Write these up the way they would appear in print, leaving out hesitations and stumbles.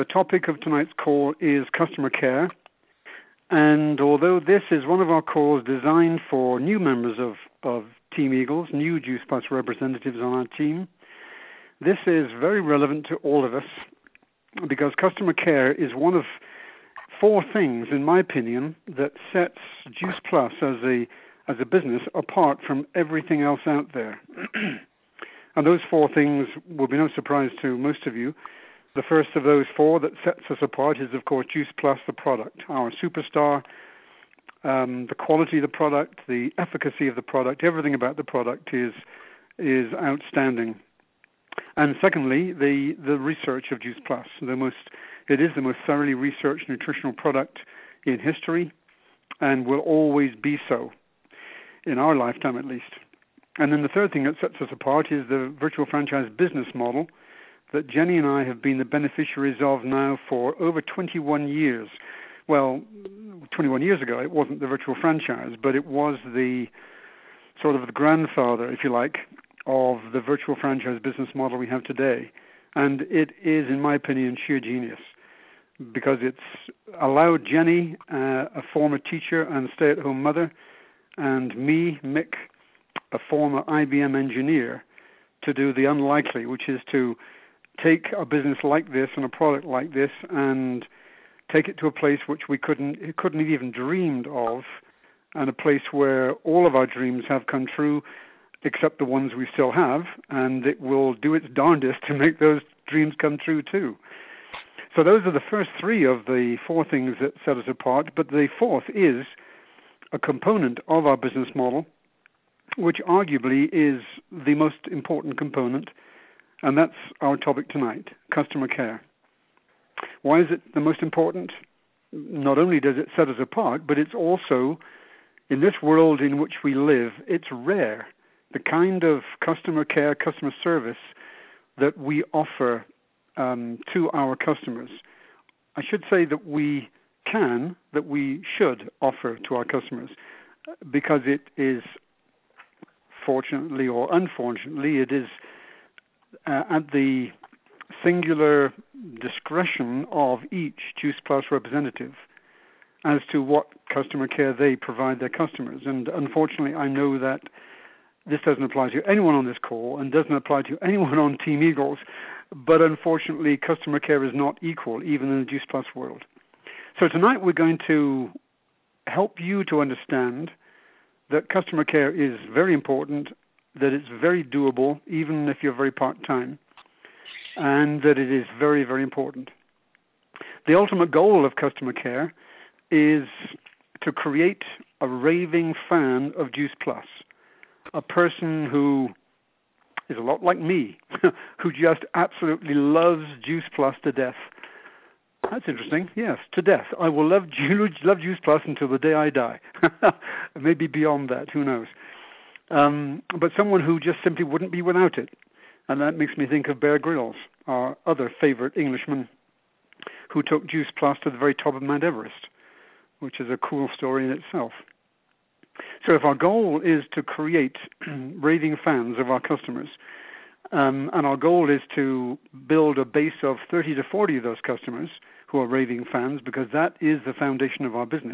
The topic of tonight's call is customer care, and although this is one of our calls designed for new members of Team Eagles, new Juice Plus representatives on our team, this is very relevant to all of us because customer care is one of four things, in my opinion, that sets Juice Plus as a business apart from everything else out there. And those four things will be no surprise to most of you. The first of those four that sets us apart is, of course, Juice Plus, the product, our superstar, the quality of the product, the efficacy of the product, everything about the product is outstanding. And secondly, the research of Juice Plus. It is the most thoroughly researched nutritional product in history and will always be so, in our lifetime at least. And then the third thing that sets us apart is the virtual franchise business model that Jenny and I have been the beneficiaries of now for over 21 years. Well, 21 years ago, it wasn't the virtual franchise, but it was the sort of the grandfather, if you like, of the virtual franchise business model we have today. And it is, in my opinion, sheer genius because it's allowed Jenny, a former teacher and stay-at-home mother, and me, Mick, a former IBM engineer, to do the unlikely, which is to take a business like this and a product like this and take it to a place which we couldn't have even dreamed of, and a place where all of our dreams have come true except the ones we still have, and it will do its darndest to make those dreams come true too. So those are the first three of the four things that set us apart, but the fourth is a component of our business model, which arguably is the most important component, and that's our topic tonight, customer care. Why is it the most important? Not only does it set us apart, but it's also, in this world in which we live, it's rare. The kind of customer care, customer service that we offer to our customers. I should say that we should offer to our customers because it is, fortunately or unfortunately, it is at the singular discretion of each Juice Plus representative as to what customer care they provide their customers. And unfortunately, I know that this doesn't apply to anyone on this call and doesn't apply to anyone on Team Eagles, but unfortunately, customer care is not equal, even in the Juice Plus world. So tonight we're going to help you to understand that customer care is very important, that it's very doable, even if you're very part-time, and that it is very, very important. The ultimate goal of customer care is to create a raving fan of Juice Plus, a person who is a lot like me, who just absolutely loves Juice Plus to death. That's interesting. Yes, to death. I will love Juice Plus until the day I die. Maybe beyond that, who knows. But someone who just simply wouldn't be without it. And that makes me think of Bear Grylls, our other favorite Englishman, who took Juice Plus to the very top of Mount Everest, which is a cool story in itself. So if our goal is to create raving fans of our customers, and our goal is to build a base of 30 to 40 of those customers who are raving fans, because that is the foundation of our business,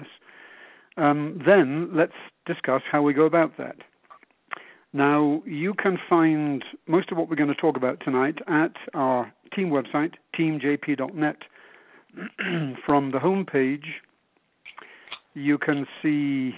then let's discuss how we go about that. Now, you can find most of what we're going to talk about tonight at our team website, teamjp.net. From the home page, you can see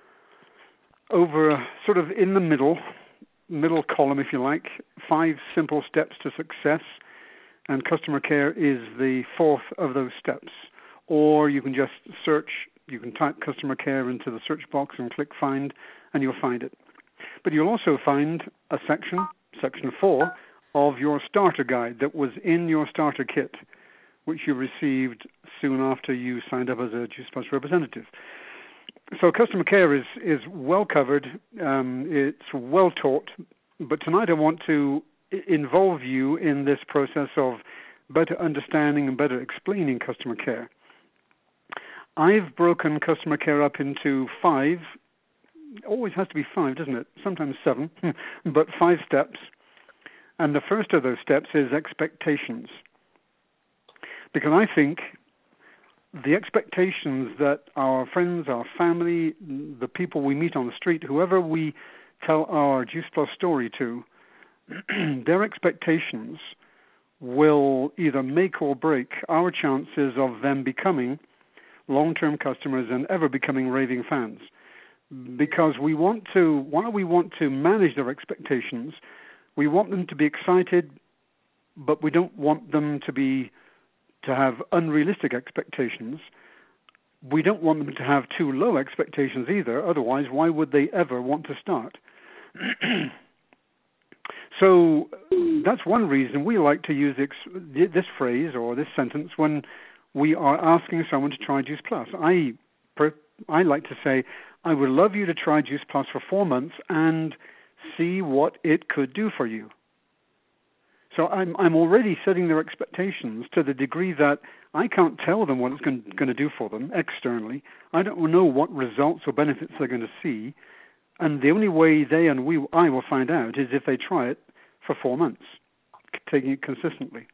over sort of in the middle column, if you like, 5 simple steps to success, and customer care is the fourth of those steps. Or you can just search, you can type customer care into the search box and click find, and you'll find it. But you'll also find a section 4, of your starter guide that was in your starter kit, which you received soon after you signed up as a Juice Plus representative. So customer care is well covered, it's well taught, but tonight I want to involve you in this process of better understanding and better explaining customer care. I've broken customer care up into 5, always has to be 5, doesn't it? Sometimes 7, but 5 steps. And the first of those steps is expectations. because I think the expectations that our friends, our family, the people we meet on the street, whoever we tell our Juice Plus story to, their expectations will either make or break our chances of them becoming long-term customers and ever becoming raving fans. Because while we want to manage their expectations, we want them to be excited, but we don't want them to have unrealistic expectations. We don't want them to have too low expectations either. Otherwise, why would they ever want to start? So that's one reason we like to use this phrase or this sentence when we are asking someone to try Juice Plus. I like to say, I would love you to try Juice Plus for 4 months and see what it could do for you. So I'm already setting their expectations to the degree that I can't tell them what it's going to do for them externally. I don't know what results or benefits they're going to see, and the only way I will find out is if they try it for 4 months, taking it consistently.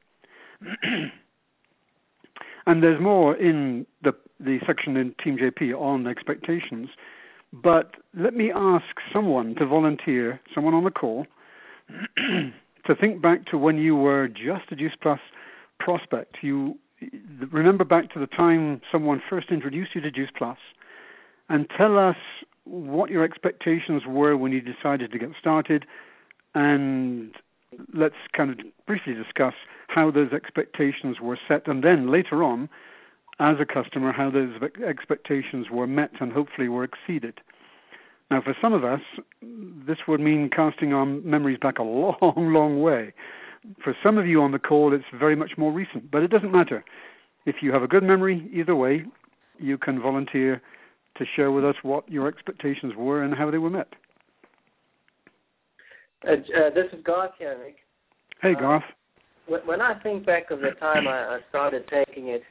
And there's more in the section in Team JP on expectations, but let me ask someone to volunteer, someone on the call, to think back to when you were just a Juice Plus prospect. You remember back to the time someone first introduced you to Juice Plus, and tell us what your expectations were when you decided to get started, and let's kind of briefly discuss how those expectations were set, and then later on, as a customer, how those expectations were met and hopefully were exceeded. Now, for some of us, this would mean casting our memories back a long, long way. For some of you on the call, it's very much more recent, but it doesn't matter. If you have a good memory, either way, you can volunteer to share with us what your expectations were and how they were met. This is Garth here, Nick. Hey, Garth. When I think back of the time I started taking it,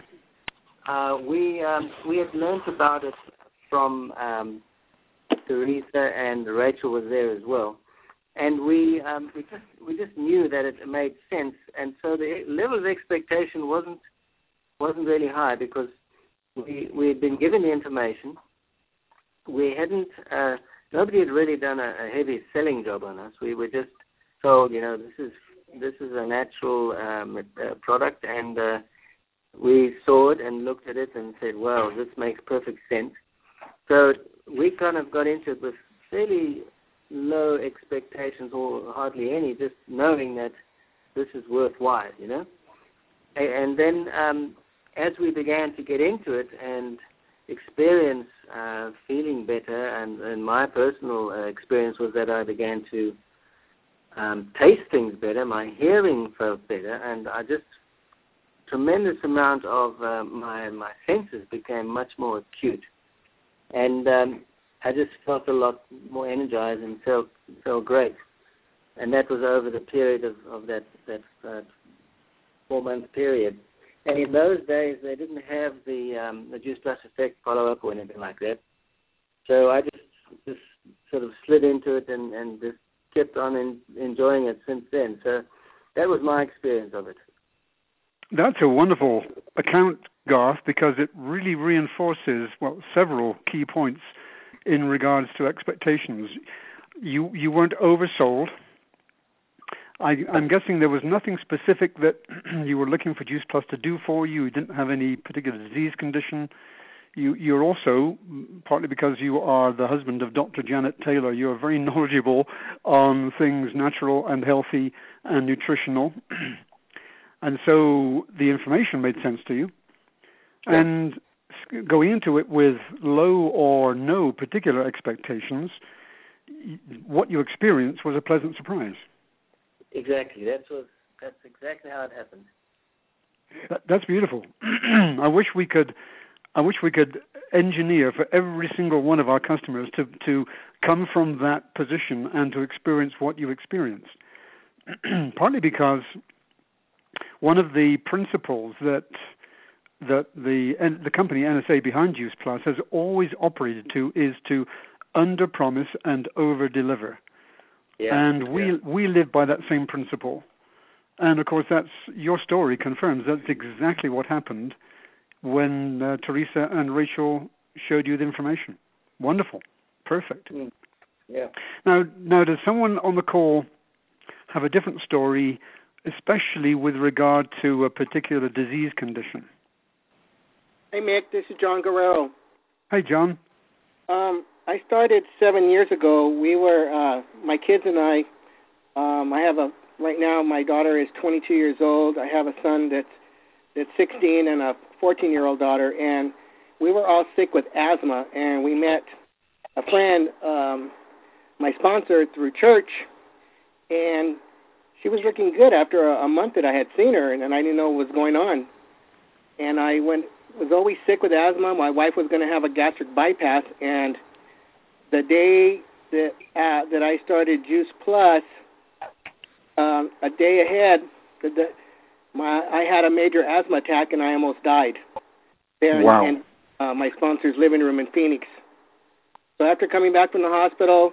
we had learned about it from Teresa, and Rachel was there as well, and we just knew that it made sense, and so the level of expectation wasn't really high because we had been given the information. We hadn't nobody had really done a heavy selling job on us. We were just told, this is a natural product, and we saw it and looked at it and said, wow, this makes perfect sense. So we kind of got into it with fairly low expectations or hardly any, just knowing that this is worthwhile, And then as we began to get into it and experience feeling better, and my personal experience was that I began to taste things better, my hearing felt better, and I just tremendous amount of my senses became much more acute. And I just felt a lot more energized and felt great. And that was over the period of that 4-month period. And in those days, they didn't have the Juice Plus effect follow-up or anything like that. So I just sort of slid into it and just kept on enjoying it since then. So that was my experience of it. That's a wonderful account, Garth, because it really reinforces several key points in regards to expectations. You weren't oversold. I'm guessing there was nothing specific that you were looking for Juice Plus to do for you. You didn't have any particular disease condition. You're also, partly because you are the husband of Dr. Janet Taylor, you're very knowledgeable on things natural and healthy and nutritional. And so the information made sense to you. Yeah. And going into it with low or no particular expectations, what you experienced was a pleasant surprise. Exactly. That's exactly how it happened. That's beautiful. I wish we could engineer for every single one of our customers to come from that position and to experience what you experienced. Partly because one of the principles that the company NSA behind Juice Plus has always operated to is to under-promise and over-deliver. Yeah, and we live by that same principle. And, of course, that's your story confirms that's exactly what happened when Teresa and Rachel showed you the information. Wonderful. Perfect. Yeah. Now, does someone on the call have a different story, especially with regard to a particular disease condition? Hey, Mick, this is John Guerrero. Hey, John. I started 7 years ago. We were, my kids and I right now my daughter is 22 years old. I have a son that's 16 and a 14-year-old daughter, and we were all sick with asthma, and we met a friend, my sponsor, through church, and she was looking good after a month that I had seen her, and I didn't know what was going on. And I was always sick with asthma. My wife was going to have a gastric bypass, and the day that I started Juice Plus, a day ahead, I had a major asthma attack, and I almost died there in my sponsor's living room in Phoenix. So after coming back from the hospital,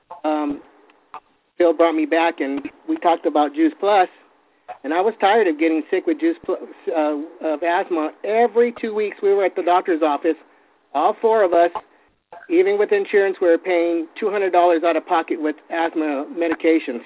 Phil brought me back, and we talked about Juice Plus, and I was tired of getting sick with Juice Plus, of asthma. Every 2 weeks we were at the doctor's office, all four of us. Even with insurance, we were paying $200 out of pocket with asthma medications.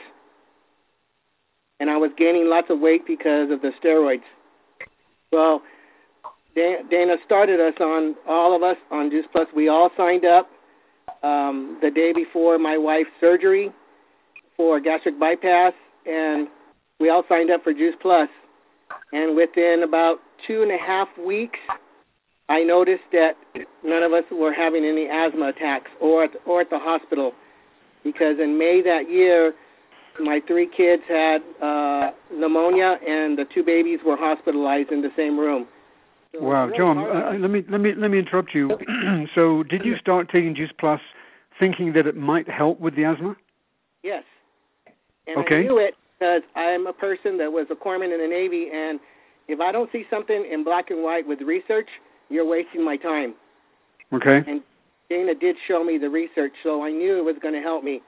And I was gaining lots of weight because of the steroids. Well, Dana started us on, all of us, on Juice Plus. We all signed up the day before my wife's surgery for gastric bypass, and we all signed up for Juice Plus. And within about 2.5 weeks, I noticed that none of us were having any asthma attacks or at the hospital, because in May that year, my 3 kids had pneumonia, and the 2 babies were hospitalized in the same room. So wow, really, John, let me interrupt you. So, did you start taking Juice Plus thinking that it might help with the asthma? Yes. And okay. I knew it because I'm a person that was a corpsman in the Navy, and if I don't see something in black and white with research, you're wasting my time. Okay. And Dana did show me the research, so I knew it was going to help me.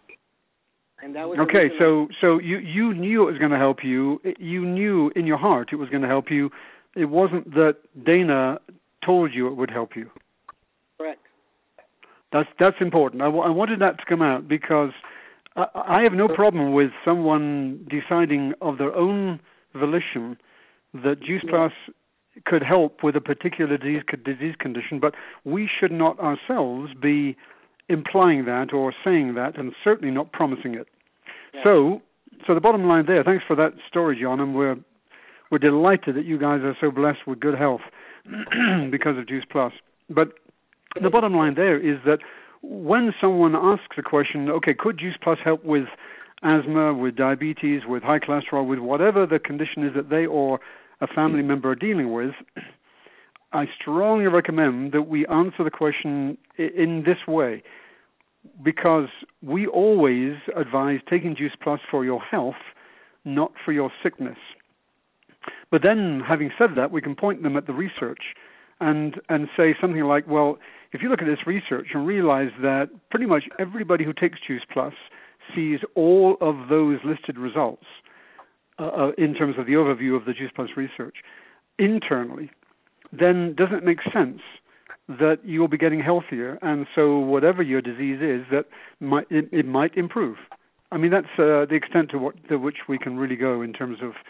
And that was okay. So you knew it was going to help you. You knew in your heart it was going to help you. It wasn't that Dana told you it would help you. Correct. That's important. I wanted that to come out because I have no problem with someone deciding of their own volition that Juice Plus could help with a particular disease condition, but we should not ourselves be implying that or saying that, and certainly not promising it. Yeah. So the bottom line there, thanks for that story, John, and we're delighted that you guys are so blessed with good health because of Juice Plus. But the bottom line there is that when someone asks a question, okay, could Juice Plus help with asthma, with diabetes, with high cholesterol, with whatever the condition is that they or a family member are dealing with, I strongly recommend that we answer the question in this way, because we always advise taking Juice Plus for your health, not for your sickness. But then, having said that, we can point them at the research and say something like, well, if you look at this research and realize that pretty much everybody who takes Juice Plus sees all of those listed results in terms of the overview of the Juice Plus research internally, then doesn't it make sense that you'll be getting healthier, and so whatever your disease is, that it might improve? I mean, that's the extent to which we can really go in terms of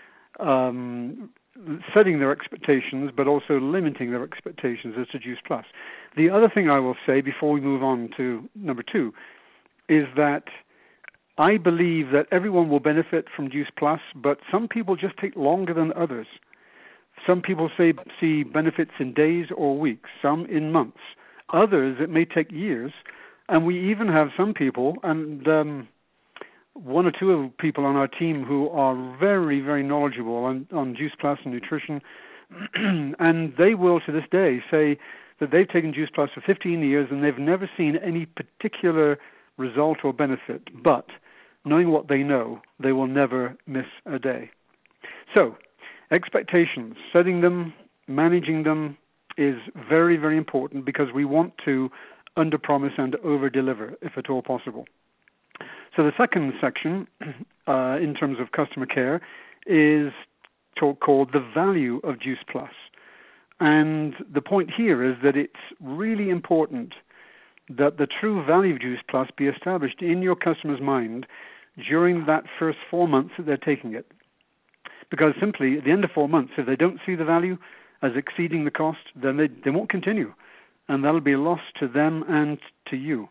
setting their expectations, but also limiting their expectations as to Juice Plus. The other thing I will say before we move on to number 2 is that I believe that everyone will benefit from Juice Plus, but some people just take longer than others. Some people see benefits in days or weeks, some in months. Others, it may take years. And we even have some people, and 1 or 2 people on our team who are very, very knowledgeable on Juice Plus and nutrition, and they will to this day say that they've taken Juice Plus for 15 years and they've never seen any particular result or benefit, but knowing what they know, they will never miss a day. So, expectations, setting them, managing them is very, very important, because we want to underpromise and overdeliver if at all possible. So the second section, in terms of customer care, is called the value of Juice Plus. And the point here is that it's really important that the true value of Juice Plus be established in your customer's mind during that first 4 months that they're taking it. Because simply, at the end of 4 months, if they don't see the value as exceeding the cost, then they won't continue. And that'll be a loss to them and to you.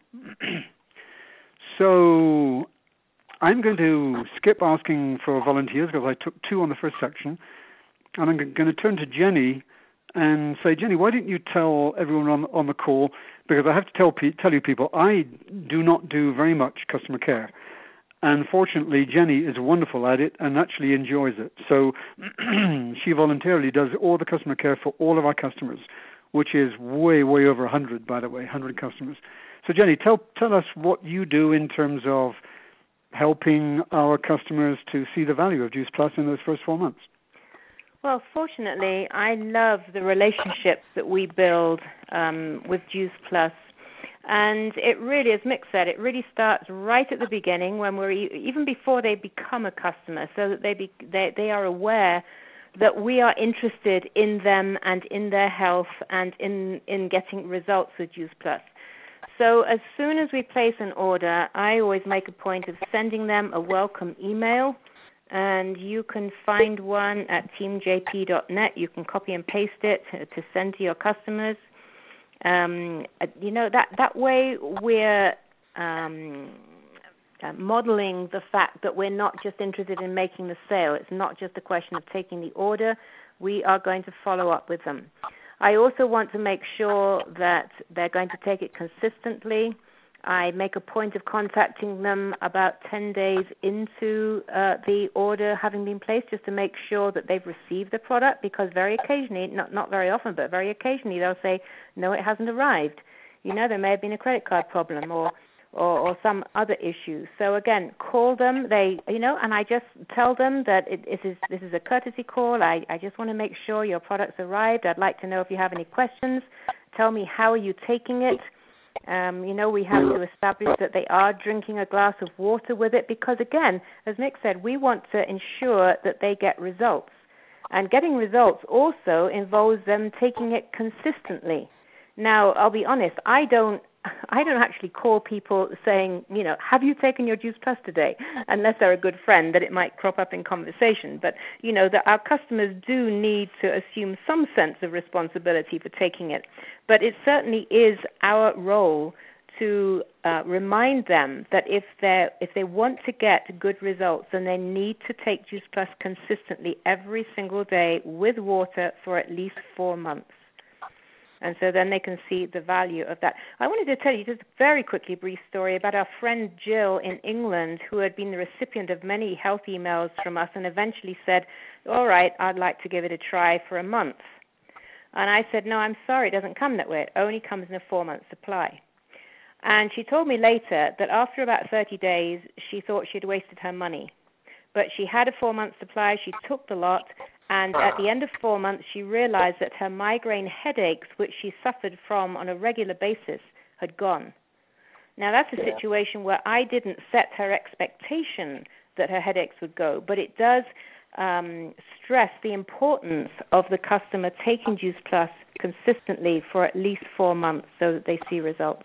So I'm going to skip asking for volunteers because I took 2 on the first section. And I'm going to turn to Jenny and say, Jenny, why don't you tell everyone on the call, because I have to tell you people, I do not do very much customer care. And fortunately, Jenny is wonderful at it and actually enjoys it. So she voluntarily does all the customer care for all of our customers, which is way, way over 100, by the way, 100 customers. So Jenny, tell us what you do in terms of helping our customers to see the value of Juice Plus in those first 4 months. Well, fortunately, I love the relationships that we build with Juice Plus. And it really, as Mick said, it really starts right at the beginning when we're even before they become a customer, so that they are aware that we are interested in them and in their health and in getting results with Juice Plus. So as soon as we place an order, I always make a point of sending them a welcome email. And you can find one at teamjp.net. You can copy and paste it to send to your customers. That way we're modeling the fact that we're not just interested in making the sale. It's not just a question of taking the order. We are going to follow up with them. I also want to make sure that they're going to take it consistently. I make a point of contacting them about 10 days into the order having been placed, just to make sure that they've received the product, because very occasionally, not very often, but very occasionally, they'll say, no, it hasn't arrived. There may have been a credit card problem or some other issue. So again, call them, and I just tell them that this is a courtesy call. I just want to make sure your product's arrived. I'd like to know if you have any questions. Tell me, how are you taking it? We have to establish that they are drinking a glass of water with it, because, again, as Mick said, we want to ensure that they get results. And getting results also involves them taking it consistently. Now, I'll be honest, I don't actually call people saying, have you taken your Juice Plus today? Unless they're a good friend, that it might crop up in conversation. But, that our customers do need to assume some sense of responsibility for taking it. But it certainly is our role to remind them that if they want to get good results, then they need to take Juice Plus consistently every single day with water for at least 4 months. And so then they can see the value of that. I wanted to tell you just very quickly a brief story about our friend Jill in England, who had been the recipient of many health emails from us and eventually said, all right, I'd like to give it a try for a month. And I said, no, I'm sorry, it doesn't come that way. It only comes in a 4-month supply. And she told me later that after about 30 days, she thought she'd wasted her money. But she had a 4-month supply, she took the lot, and at the end of 4 months, she realized that her migraine headaches, which she suffered from on a regular basis, had gone. Now, that's a situation where I didn't set her expectation that her headaches would go, but it does stress the importance of the customer taking Juice Plus consistently for at least 4 months so that they see results.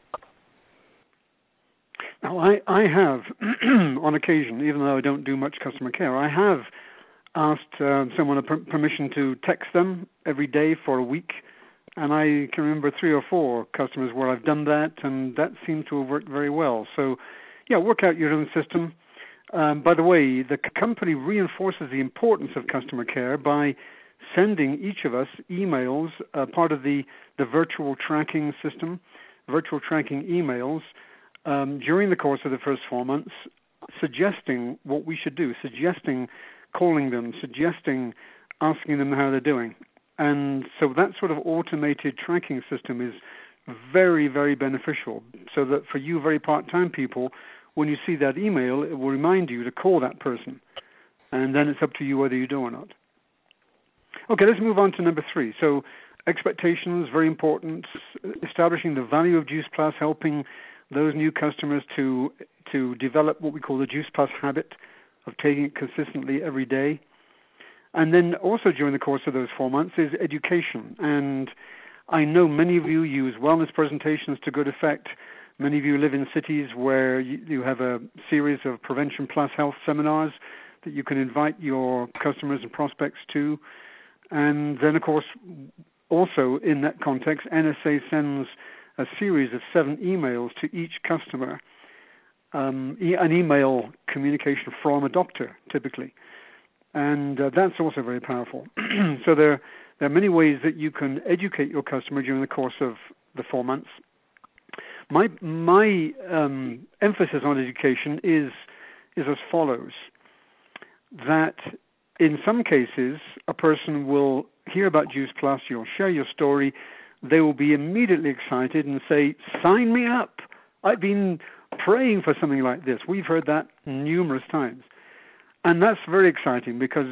Now, I have, on occasion, even though I don't do much customer care, I have asked someone permission to text them every day for a week, and I can remember 3 or 4 customers where I've done that, and that seemed to have worked very well. So, work out your own system. By the way, the company reinforces the importance of customer care by sending each of us emails, part of the virtual tracking system, virtual tracking emails, during the course of the first 4 months, suggesting what we should do, suggesting calling them, suggesting asking them how they're doing. And so that sort of automated tracking system is very, very beneficial, so that for you very part-time people, when you see that email, it will remind you to call that person. And then it's up to you whether you do or not. Okay, let's move on to number 3. So expectations, very important. Establishing the value of Juice Plus, helping those new customers to develop what we call the Juice Plus habit of taking it consistently every day. And then also during the course of those 4 months is education. And I know many of you use wellness presentations to good effect. Many of you live in cities where you have a series of Prevention Plus health seminars that you can invite your customers and prospects to. And then, of course, also in that context, NSA sends a series of 7 emails to each customer, an email communication from a doctor, typically. And that's also very powerful. So there are many ways that you can educate your customer during the course of the 4 months. My emphasis on education is as follows, that in some cases a person will hear about Juice Plus, you'll share your story, they will be immediately excited and say, sign me up. I've been praying for something like this. We've heard that numerous times. And that's very exciting because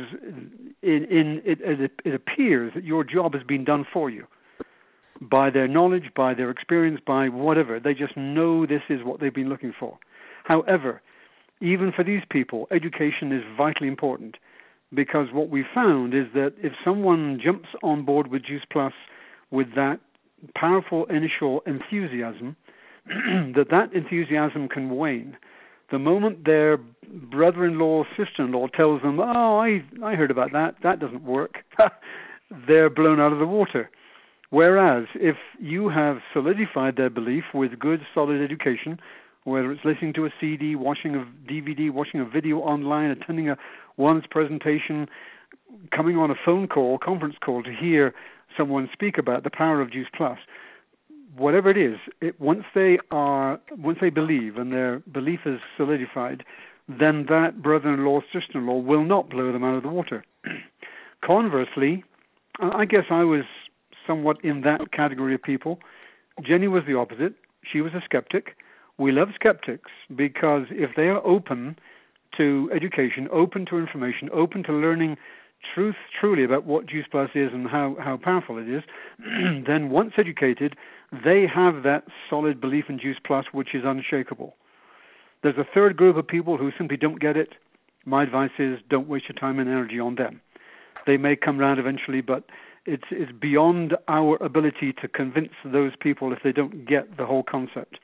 it appears that your job has been done for you by their knowledge, by their experience, by whatever. They just know this is what they've been looking for. However, even for these people, education is vitally important because what we found is that if someone jumps on board with Juice Plus with that powerful initial enthusiasm, that enthusiasm can wane. The moment their brother-in-law, sister-in-law tells them, oh, I heard about that, that doesn't work, they're blown out of the water. Whereas if you have solidified their belief with good, solid education, whether it's listening to a CD, watching a DVD, watching a video online, attending a wellness presentation, coming on a phone call, conference call to hear someone speak about the power of Juice Plus, whatever it is, once they believe and their belief is solidified, then that brother-in-law, sister-in-law will not blow them out of the water. Conversely, I guess I was somewhat in that category of people. Jenny was the opposite. She was a skeptic. We love skeptics because if they are open to education, open to information, open to learning truly about what Juice Plus is and how powerful it is, then once educated, they have that solid belief in Juice Plus, which is unshakable. There's a third group of people who simply don't get it. My advice is don't waste your time and energy on them. They may come around eventually, but it's beyond our ability to convince those people if they don't get the whole concept.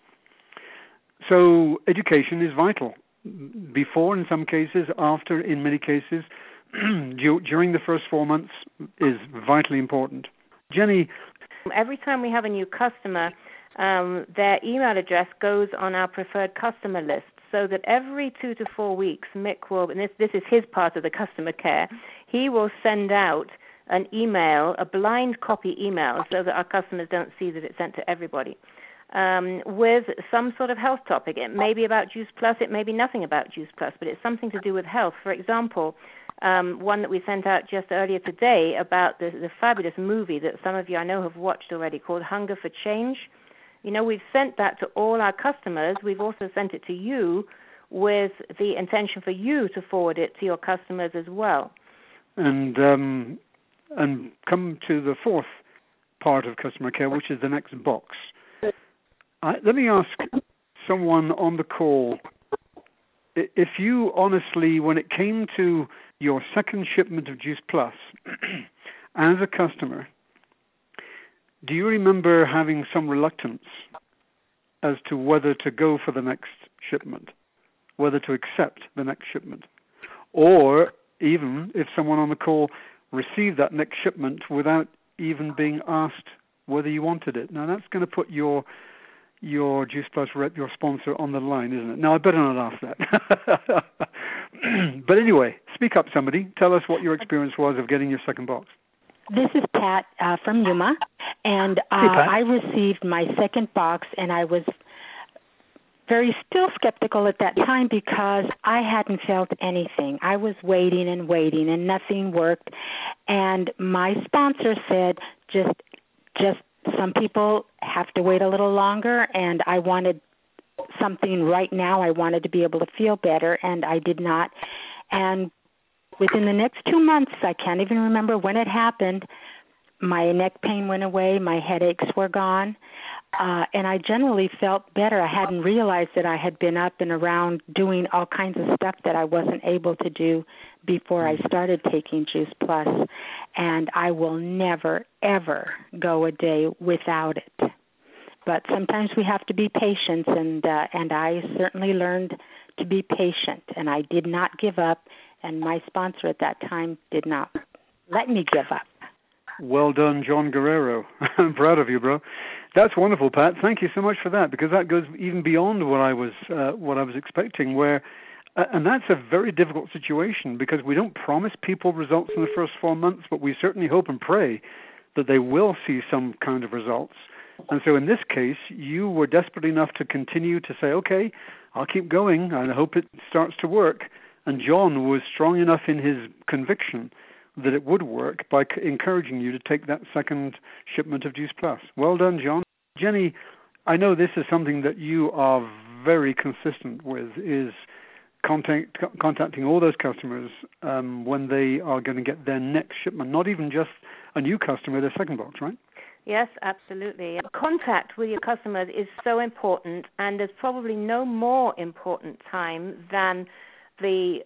So education is vital. Before, in some cases, after, in many cases, during the first 4 months is vitally important. Jenny? Every time we have a new customer, their email address goes on our preferred customer list so that every 2 to 4 weeks, Mick will, and this is his part of the customer care, he will send out an email, a blind copy email, so that our customers don't see that it's sent to everybody, with some sort of health topic. It may be about Juice Plus, it may be nothing about Juice Plus, but it's something to do with health. For example, one that we sent out just earlier today about the fabulous movie that some of you I know have watched already called Hunger for Change. You know, we've sent that to all our customers. We've also sent it to you with the intention for you to forward it to your customers as well. And come to the fourth part of customer care, which is the next box. Let me ask someone on the call, if you honestly, when it came to your second shipment of Juice Plus, as a customer, do you remember having some reluctance as to whether to go for the next shipment, whether to accept the next shipment? Or even if someone on the call received that next shipment without even being asked whether you wanted it. Now, that's going to put your Juice Plus rep, your sponsor, on the line, isn't it? Now, I better not ask that. But anyway, speak up, somebody. Tell us what your experience was of getting your second box. This is Pat from Yuma, and I received my second box, and I was still skeptical at that time because I hadn't felt anything. I was waiting and waiting, and nothing worked. And my sponsor said, just some people have to wait a little longer, and I wanted something right now. I wanted to be able to feel better, and I did not. And within the next 2 months, I can't even remember when it happened, my neck pain went away, my headaches were gone. and I generally felt better. I hadn't realized that I had been up and around doing all kinds of stuff that I wasn't able to do before I started taking Juice Plus, and I will never, ever go a day without it. But sometimes we have to be patient, and I certainly learned to be patient, and I did not give up, and my sponsor at that time did not let me give up. Well done, John Guerrero. I'm proud of you, bro. That's wonderful, Pat. Thank you so much for that, because that goes even beyond what I was expecting. And that's a very difficult situation, because we don't promise people results in the first 4 months, but we certainly hope and pray that they will see some kind of results. And so in this case, you were desperate enough to continue to say, okay, I'll keep going, and I hope it starts to work. And John was strong enough in his conviction that it would work by encouraging you to take that second shipment of Juice Plus. Well done, John. Jenny, I know this is something that you are very consistent with, is contacting all those customers when they are going to get their next shipment, not even just a new customer, their second box, right? Yes, absolutely. Contact with your customers is so important, and there's probably no more important time than the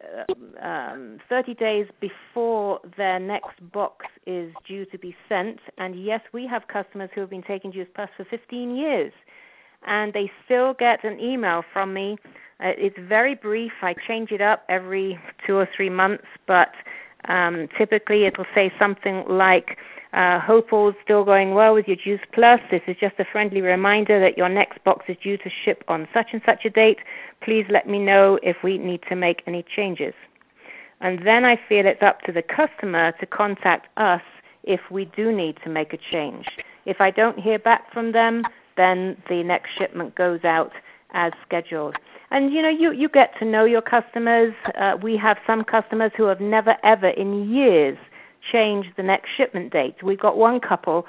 30 days before their next box is due to be sent. And yes, we have customers who have been taking Juice Plus for 15 years, and they still get an email from me. It's very brief. I change it up every 2 or 3 months, but typically it'll say something like, hope all's still going well with your Juice Plus. This is just a friendly reminder that your next box is due to ship on such and such a date. Please let me know if we need to make any changes. And then I feel it's up to the customer to contact us if we do need to make a change. If I don't hear back from them, then the next shipment goes out as scheduled. And, you get to know your customers. We have some customers who have never, ever in years changed the next shipment date. We've got one couple,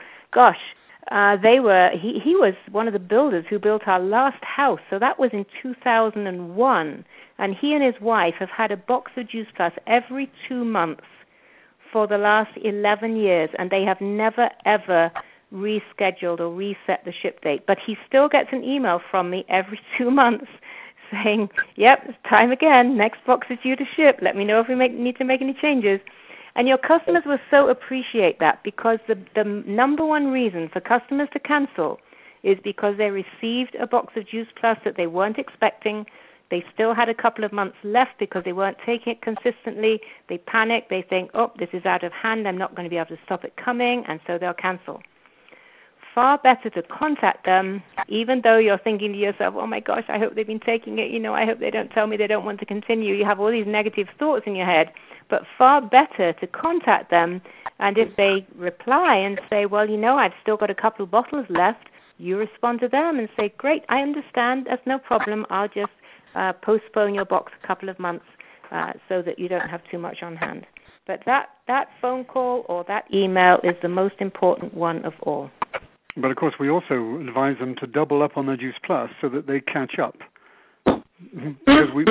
he was one of the builders who built our last house, so that was in 2001, and he and his wife have had a box of Juice Plus every 2 months for the last 11 years, and they have never, ever rescheduled or reset the ship date. But he still gets an email from me every 2 months saying, yep, it's time again, next box is due to ship, let me know if we need to make any changes. And your customers will so appreciate that, because the number one reason for customers to cancel is because they received a box of Juice Plus that they weren't expecting. They still had a couple of months left because they weren't taking it consistently. They panic. They think, oh, this is out of hand. I'm not going to be able to stop it coming, and so they'll cancel. Far better to contact them, even though you're thinking to yourself, oh, my gosh, I hope they've been taking it. I hope they don't tell me they don't want to continue. You have all these negative thoughts in your head. But far better to contact them, and if they reply and say, well, I've still got a couple of bottles left, you respond to them and say, great, I understand, that's no problem. I'll just postpone your box a couple of months so that you don't have too much on hand. But that phone call or that email is the most important one of all. But, of course, we also advise them to double up on their Juice Plus so that they catch up. Because we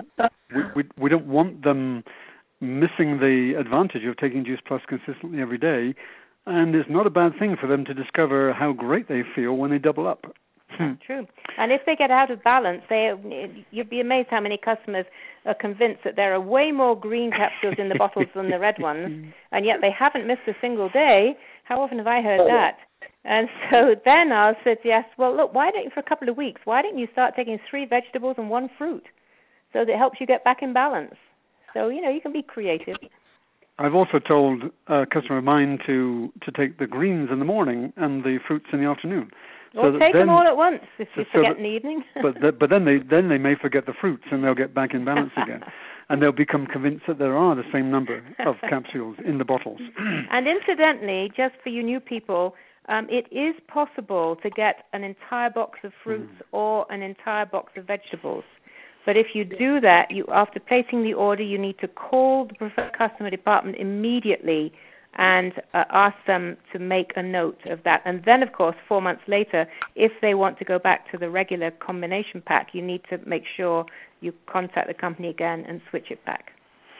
don't want them missing the advantage of taking Juice Plus consistently every day, and it's not a bad thing for them to discover how great they feel when they double up. True. And if they get out of balance, you'd be amazed how many customers are convinced that there are way more green capsules in the bottles than the red ones, and yet they haven't missed a single day. How often have I heard that? And so then I'll suggest, well, look, why don't you, for a couple of weeks, why don't you start taking 3 vegetables and 1 fruit so that it helps you get back in balance? So, you can be creative. I've also told a customer of mine to take the greens in the morning and the fruits in the afternoon. Or take them all at once if you forget in the evening. but then they may forget the fruits, and they'll get back in balance again. And they'll become convinced that there are the same number of capsules in the bottles. And incidentally, just for you new people, it is possible to get an entire box of fruits or an entire box of vegetables. But if you do that, after placing the order, you need to call the preferred customer department immediately and ask them to make a note of that. And then, of course, 4 months later, if they want to go back to the regular combination pack, you need to make sure you contact the company again and switch it back.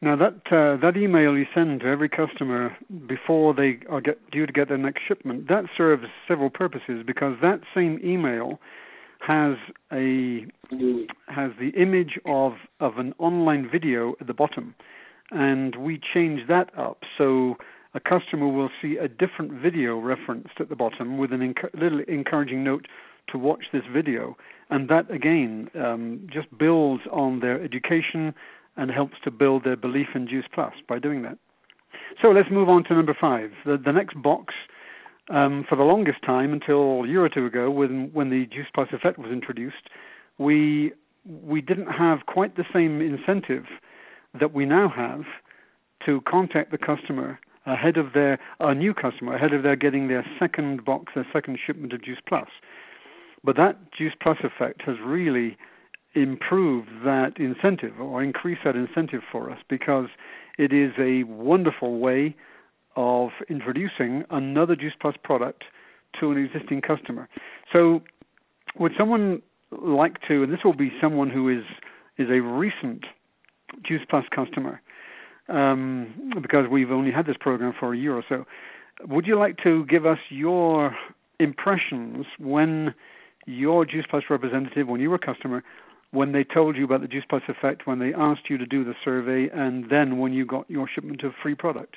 Now that email you send to every customer before they are due to get their next shipment, that serves several purposes, because that same email has the image of an online video at the bottom, and we change that up so a customer will see a different video referenced at the bottom with a little encouraging note to watch this video, and that again just builds on their education and helps to build their belief in Juice Plus by doing that. So let's move on to number 5. The next box, for the longest time, until a year or two ago, when the Juice Plus Effect was introduced, we didn't have quite the same incentive that we now have to contact the customer ahead of their getting their second box, their second shipment of Juice Plus. But that Juice Plus Effect has really improve that incentive or increase that incentive for us, because it is a wonderful way of introducing another Juice Plus product to an existing customer. So would someone like to, and this will be someone who is a recent Juice Plus customer, because we've only had this program for a year or so, would you like to give us your impressions when your Juice Plus representative, when you were a customer, when they told you about the Juice Plus Effect, when they asked you to do the survey, and then when you got your shipment of free product?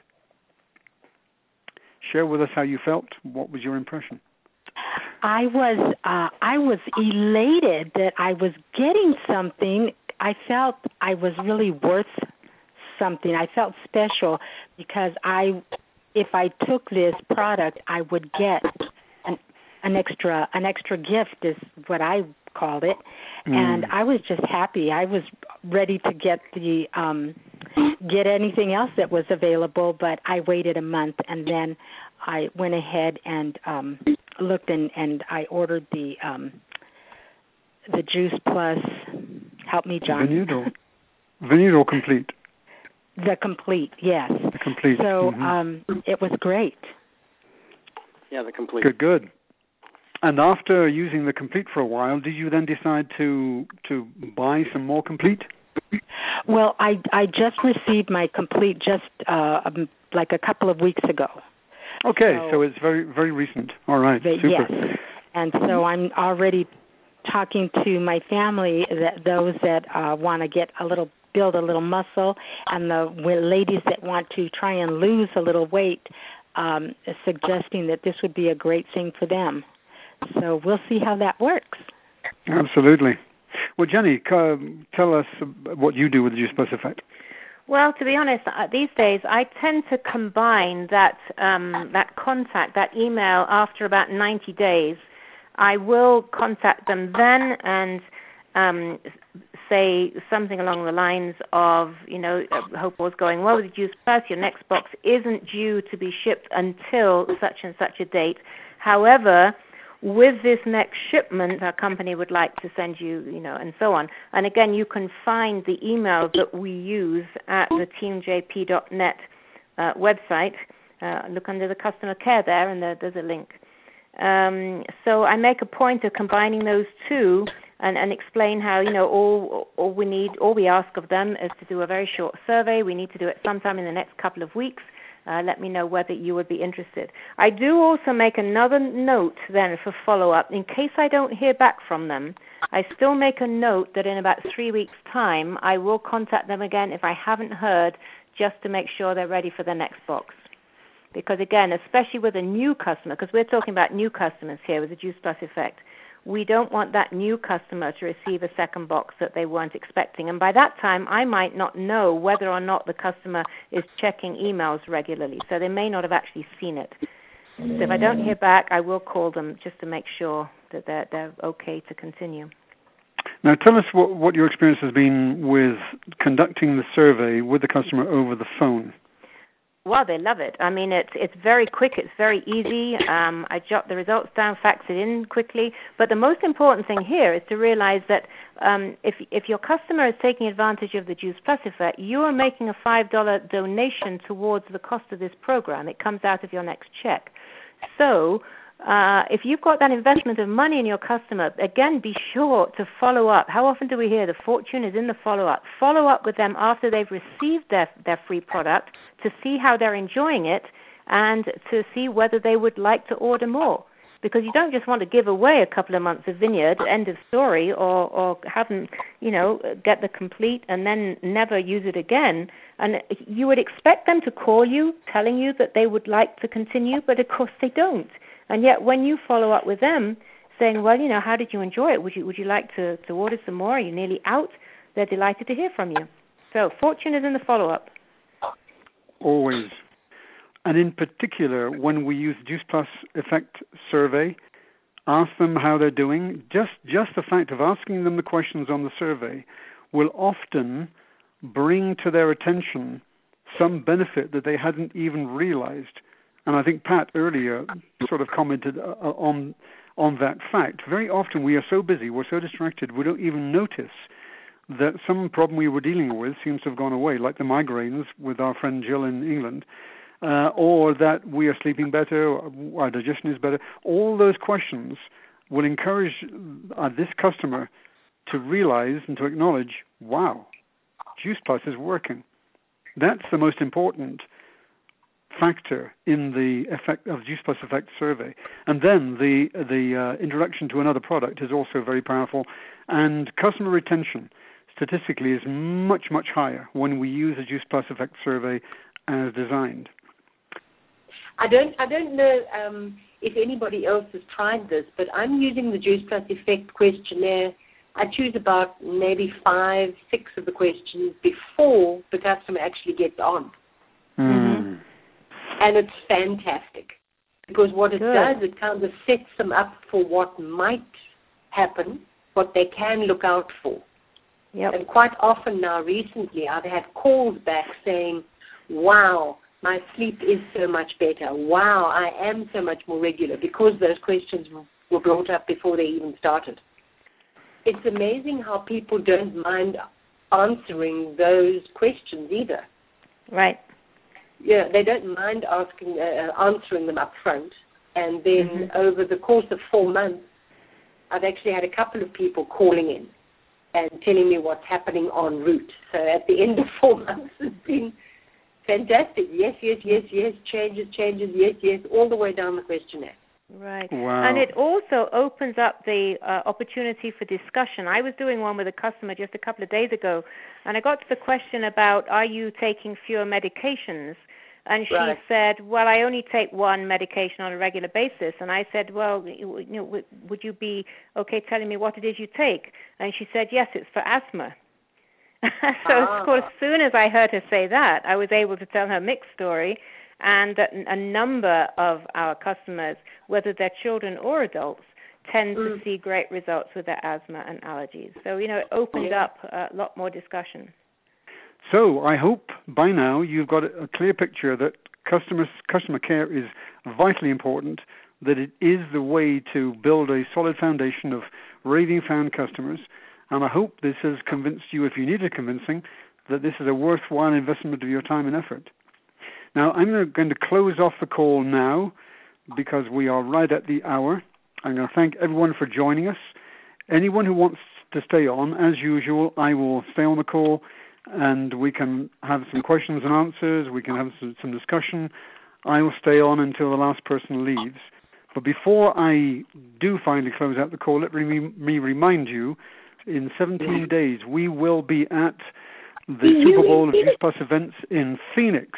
Share with us how you felt. What was your impression? I was elated that I was getting something. I felt I was really worth something. I felt special because if I took this product, I would get an extra gift, is what I called it, and I was just happy. I was ready to get anything else that was available, but I waited a month, and then I went ahead and looked, and I ordered the Juice Plus. Help me, John. Vineyard or Complete? The Complete, yes. The Complete. So it was great. Yeah, the Complete. Good. And after using the Complete for a while, did you then decide to buy some more Complete? Well, I just received my Complete just like a couple of weeks ago. Okay, so it's very, very recent. All right, super. Yes, and so I'm already talking to my family, those that want to build a little muscle, and the ladies that want to try and lose a little weight, suggesting that this would be a great thing for them. So we'll see how that works. Absolutely. Well, Jenny, tell us what you do with the Juice Plus Effect. Well, to be honest, these days I tend to combine that contact, that email, after about 90 days. I will contact them then and say something along the lines of, hope all's going well with the Juice Plus. Your next box isn't due to be shipped until such and such a date. However, with this next shipment, our company would like to send you, and so on. And again, you can find the email that we use at the teamjp.net website. Look under the customer care there, and there's a link. So I make a point of combining those two and explain how, all we ask of them is to do a very short survey. We need to do it sometime in the next couple of weeks. Let me know whether you would be interested. I do also make another note then for follow-up. In case I don't hear back from them, I still make a note that in about 3 weeks' time, I will contact them again if I haven't heard, just to make sure they're ready for the next box. Because again, especially with a new customer, because we're talking about new customers here with the Juice Plus Effect, we don't want that new customer to receive a second box that they weren't expecting. And by that time, I might not know whether or not the customer is checking emails regularly, so they may not have actually seen it. So if I don't hear back, I will call them just to make sure that they're okay to continue. Now, tell us what your experience has been with conducting the survey with the customer over the phone. Well, they love it. I mean, it's very quick. It's very easy. I jot the results down, fax it in quickly. But the most important thing here is to realize that if your customer is taking advantage of the Juice Plus Effect, you are making a $5 donation towards the cost of this program. It comes out of your next check. So if you've got that investment of money in your customer, again, be sure to follow up. How often do we hear the fortune is in the follow-up? Follow up with them after they've received their free product to see how they're enjoying it and to see whether they would like to order more. Because you don't just want to give away a couple of months of Vineyard, end of story, or have them, get the complete and then never use it again. And you would expect them to call you, telling you that they would like to continue, but of course they don't. And yet when you follow up with them, saying, well, how did you enjoy it? Would you like to order some more? Are you nearly out? They're delighted to hear from you. So fortune is in the follow-up. Always. And in particular, when we use Juice Plus Effect survey, ask them how they're doing. Just the fact of asking them the questions on the survey will often bring to their attention some benefit that they hadn't even realized. And I think Pat earlier sort of commented on that fact. Very often we are so busy, we're so distracted, we don't even notice that some problem we were dealing with seems to have gone away, like the migraines with our friend Jill in England, or that we are sleeping better, or our digestion is better. All those questions will encourage this customer to realize and to acknowledge, wow, Juice Plus is working. That's the most important factor in the effect of Juice Plus Effect survey. And then the introduction to another product is also very powerful. And customer retention statistically is much, much higher when we use a Juice Plus Effect survey as designed. I don't know if anybody else has tried this, but I'm using the Juice Plus Effect questionnaire. I choose about maybe 5, 6 of the questions before the customer actually gets on. Mm-hmm. And it's fantastic because what it does, it kind of sets them up for what might happen, what they can look out for. Yep. And quite often now recently I've had calls back saying, wow, my sleep is so much better. Wow, I am so much more regular because those questions were brought up before they even started. It's amazing how people don't mind answering those questions either. Right. Yeah, they don't mind answering them up front. And then over the course of 4 months, I've actually had a couple of people calling in and telling me what's happening en route. So at the end of 4 months, it's been fantastic. Yes, changes, yes, all the way down the questionnaire. Right. Wow. And it also opens up the opportunity for discussion. I was doing one with a customer just a couple of days ago, and I got to the question about, are you taking fewer medications? And she said, well, I only take one medication on a regular basis. And I said, well, would you be okay telling me what it is you take? And she said, yes, it's for asthma. So, of course, as soon as I heard her say that, I was able to tell her mixed story, and that a number of our customers, whether they're children or adults, tend to see great results with their asthma and allergies. So, it opened up a lot more discussion. So I hope by now you've got a clear picture that customer care is vitally important, that it is the way to build a solid foundation of raving fan customers. And I hope this has convinced you, if you need a convincing, that this is a worthwhile investment of your time and effort. Now, I'm going to close off the call now because we are right at the hour. I'm going to thank everyone for joining us. Anyone who wants to stay on, as usual, I will stay on the call and we can have some questions and answers. We can have some discussion. I will stay on until the last person leaves. But before I do finally close out the call, let me remind you, in 17 days, we will be at the Super Bowl of Juice Plus events in Phoenix,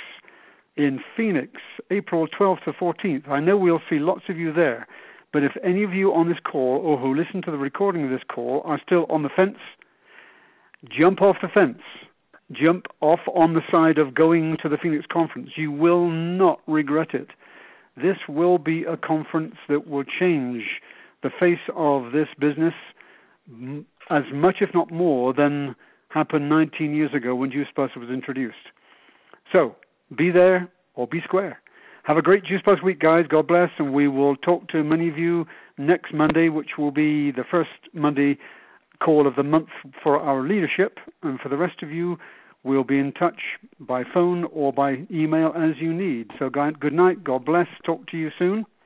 April 12th to 14th. I know we'll see lots of you there, but if any of you on this call or who listen to the recording of this call are still on the fence, jump off the fence. Jump off on the side of going to the Phoenix conference. You will not regret it. This will be a conference that will change the face of this business as much, if not more, than happened 19 years ago when Juice Plus was introduced. So, be there or be square. Have a great Juice Plus week, guys. God bless, and we will talk to many of you next Monday, which will be the first Monday call of the month for our leadership. And for the rest of you, we'll be in touch by phone or by email as you need. So good night. God bless. Talk to you soon.